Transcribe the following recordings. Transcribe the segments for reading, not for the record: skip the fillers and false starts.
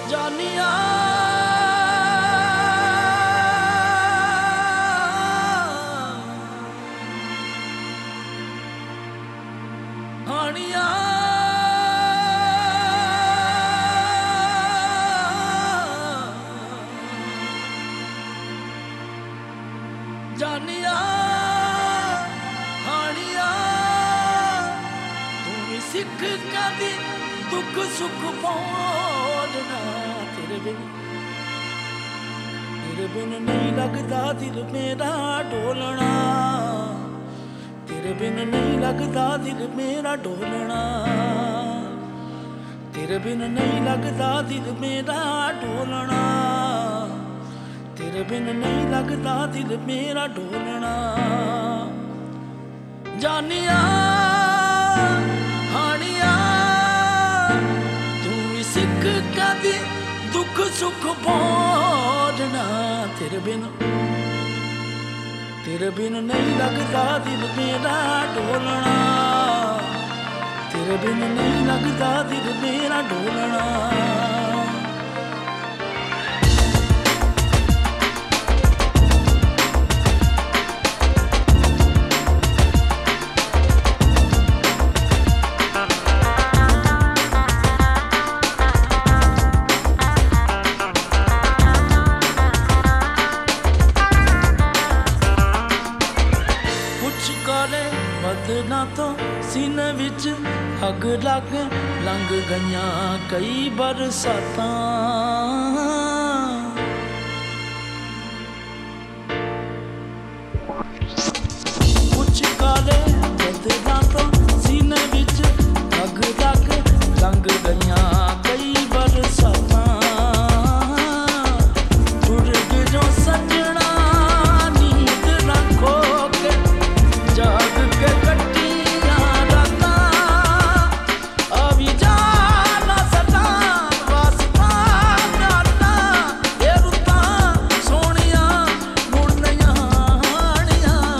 ਜਾਨੀਆਂ ਹਾਣੀਆਂ ਜਾਨੀਆਂ ਹਾਣੀਆਂ ਤੂੰ ਵੀ ਸਿੱਖ ਕਦੀ ਦੁੱਖ ਸੁੱਖ ਪਾਉਣਾ ਤੇਰੇ ਬਿਨ ਨਹੀਂ ਲੱਗਦਾ ਦਿਲ ਮੇਰਾ ਡੋਲਣਾ ਤੇਰੇ ਬਿਨ ਨਹੀਂ ਲੱਗਦਾ ਦਿਲ ਮੇਰਾ ਡੋਲਣਾ ਤੇਰੇ ਬਿਨ ਨਹੀਂ ਲੱਗਦਾ ਦਿਲ ਮੇਰਾ ਡੋਲਣਾ ਤੇਰੇ ਬਿਨ ਨਹੀਂ ਲੱਗਦਾ ਦਿਲ ਮੇਰਾ ਡੋਲਣਾ ਜਾਨੀਆਂ ਹਾਣੀਆਂ ਤੂੰ ਵੀ ਸਿੱਖ ਕਦੀ ਦੁੱਖ ਸੁੱਖ ਪਾਉਣਾ ਤੇਰੇ ਬਿਨ ਨਹੀਂ ਲੱਗਦਾ ਦਿਲ ਮੇਰਾ ਡੋਲਣਾ ਤੇਰੇ ਬਿਨ ਨਹੀਂ ਲੱਗਦਾ ਦਿਲ ਮੇਰਾ ਡੋਲਣਾ ਬਦਨਾਂ ਤੋਂ ਸੀਨੇ ਵਿੱਚ ਅੱਗ ਲੱਗ ਲੰਘ ਗਈਆਂ ਕਈ ਬਰਸਾਤਾਂ ਕੁਛ ਕਾਲੇ ਬਦਨਾਂ ਤੋਂ ਸੀਨੇ ਵਿੱਚ ਅੱਗ ਲੱਗ ਲੰਘ ਗਈਆਂ ਕਈ ਬਰਸਾਤਾਂ ਟੁਰ ਕੇ ਜੋ ਸੱਜਣਾ ਨੀਂਦ ਨਾ ਖੋ ਕੇ ਜਾਗ ਕੇ ਕੱਟੀਆਂ ਰਾਤਾਂ ਆ ਵੀ ਜਾਣਾ ਸਦਾ ਵਾਸਤਾ ਰਾਤਾਂ ਇਹ ਰੁੱਤਾਂ ਸੋਹਣੀਆਂ ਮੁੜਨੀਆਂ ਹਾਣੀਆਂ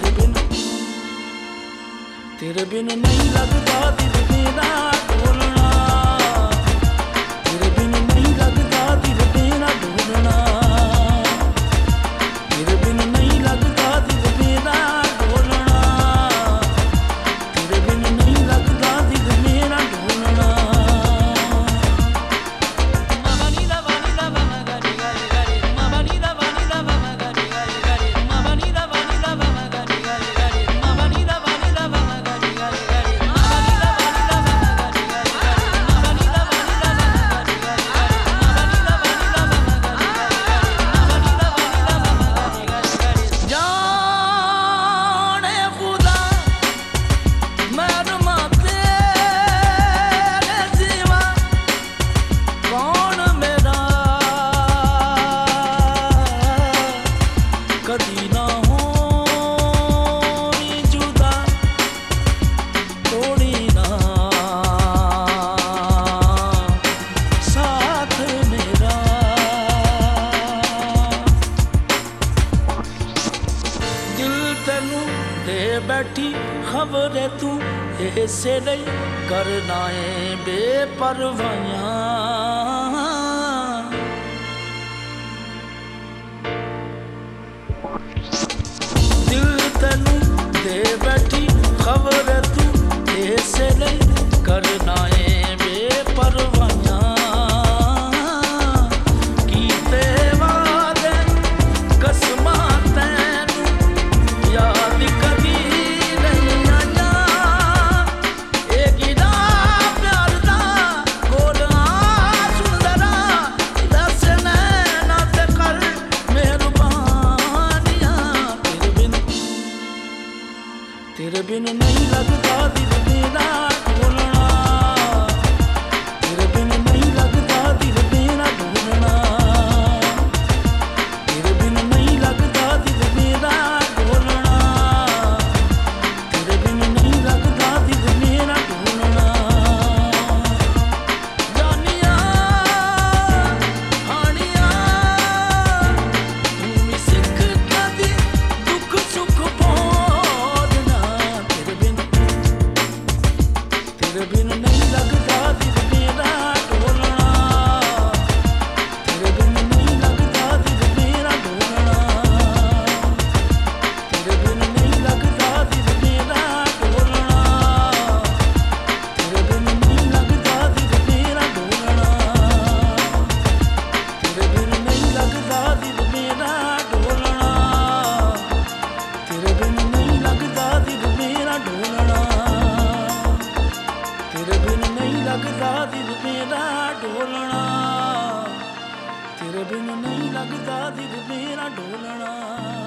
ਤੇਰੇ ਬਿਨ ਨਹੀਂ ਲੱਗਦਾ ਦਿਲ ਮੇਰਾ ਡੋਲਣਾ ਤੇਰੇ ਬਿਨ ਨਹੀਂ ਲੱਗਦਾ ਦਿਲ ਮੇਰਾ ਡੋਲਣਾ ਤੇਰੇ ਬਿਨ ਨਹੀਂ ਲੱਗਦਾ ਦਿਲ ਮੇਰਾ ਕਦੀ ਨਾ ਹੋਵੀਂ ਜੁਦਾ ਤੋੜੀ ਨਾ ਸਾਥ ਮੇਰਾ ਦਿਲ ਤੈਨੂੰ ਦੇ ਬੈਠੀ ਖਬਰ ਤੂੰ ਇਸੇ ਲਈ ਕਰਨਾ ਏ ਬੇਪਰਵਾਹੀਆਂ ਤੈਨੂੰ ਦੇ ਬੈਠੀ ਖਬਰ ਤੂੰ ਇਸੇ ਲਈ ਕਰਨਾ ਏ ਬੇਪਰਵਾਹੀਆਂ ਕੀਤੇ ਵਾਅਦੇ ਕਸਮਾਂ ਤੈਨੂੰ ਯਾਦ ਕਦੀ ਨਹੀਂ ਆਈਆਂ ਇਹ ਕਿਹਦਾ ਪਿਆਰ ਦਾ ਗੋਲਾ ਸੁੰਦਰਾ ਦੱਸ ਨੈਣਾ ਤੇ ਕਰ ਮਿਹਰਬਾਨੀਆਂ ਤੇਰੇ ਬਿਨ ਨਹੀਂ ਲੱਗਦਾ ਦਿਲ ਮੇਰਾ ਡੋਲਣਾ ਤੇਰੇ ਬਿਨ ਨਹੀਂ ਲੱਗਦਾ ਦਿਲ ਮੇਰਾ ਡੋਲਣਾ ਤੇਰੇ ਬਿਨ ਨਹੀਂ ਲੱਗਦਾ ਦਿਲ ਮੇਰਾ ਡੋਲਣਾ ਤੇਰੇ ਬਿਨ ਨਹੀਂ ਲੱਗਦਾ ਦਿਲ ਮੇਰਾ ਡੋਲਣਾ ਜਾਨੀਆਂ ਹਾਣੀਆਂ ਤੂੰ ਵੀ ਸਿੱਖ ਕਦੀ ਦੁੱਖ ਸੁੱਖ ਪਾਉਣਾ ਤੇਰੇ ਬਿਨ ਨਹੀਂ ਲੱਗਦਾ ਦਿਲ ਮੇਰਾ ਡੋਲਣਾ ਲੱਗਦਾ ਦਿਲ ਮੇਰਾ ਢੋਲਣਾ, ਤੇਰੇ ਬਿਨ ਨਹੀਂ ਲੱਗਦਾ ਦਿਲ ਮੇਰਾ ਢੋਲਣਾ।